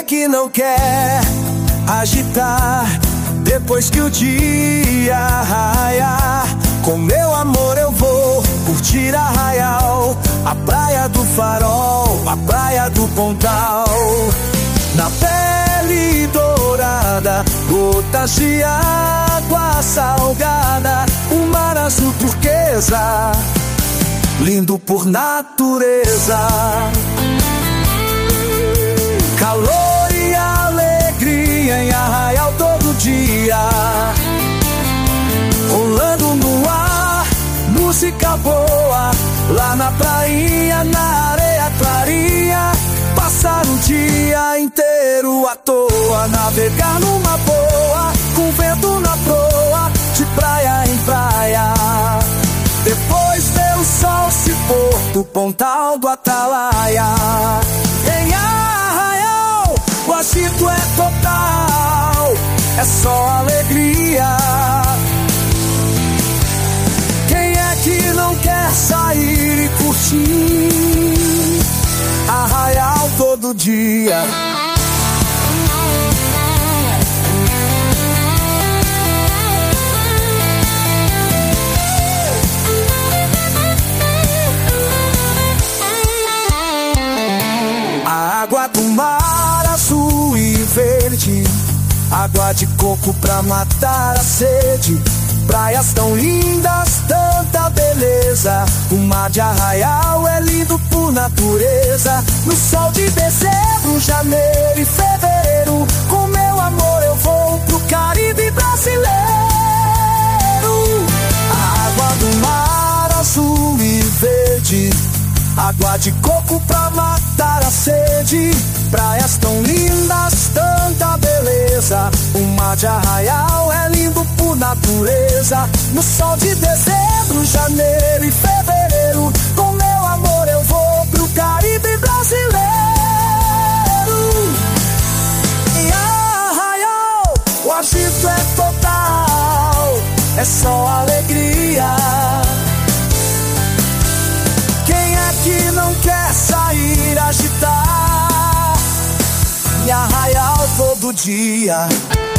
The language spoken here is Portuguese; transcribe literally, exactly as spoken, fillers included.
é que não quer agitar depois que o dia raiar? Com meu amor eu vou curtir Arraial, a praia do Farol, a praia do Pontal. Na pele dourada, gotas de água salgada, o mar azul turquesa, lindo por natureza. Calor e alegria em Arraial todo dia, rolando no ar, música boa, lá na prainha, na areia clarinha. Passar o dia inteiro à toa, navegar numa boa, com vento na proa, de praia em praia. Depois ver o sol se pôr do Pontal do Atalaia. Em Arraial, o agito é total, é só alegria. Quem é que não quer sair e curtir Arraial todo dia? A água do mar azul e verde, água de coco pra matar a sede. Praias tão lindas, tanta beleza. O mar de Arraial é lindo por natureza. No sol de dezembro, janeiro e fevereiro, com meu amor eu vou pro Caribe brasileiro. A água do mar azul e verde, água de coco pra matar a sede. Praias tão lindas, tanta beleza. O mar de Arraial é lindo por natureza. No sol de dezembro, janeiro e fevereiro, com meu amor eu vou pro Caribe brasileiro. Em Arraial, o agito é total, é só alegria. Quem é que não quer sair agitar em Arraial todo dia?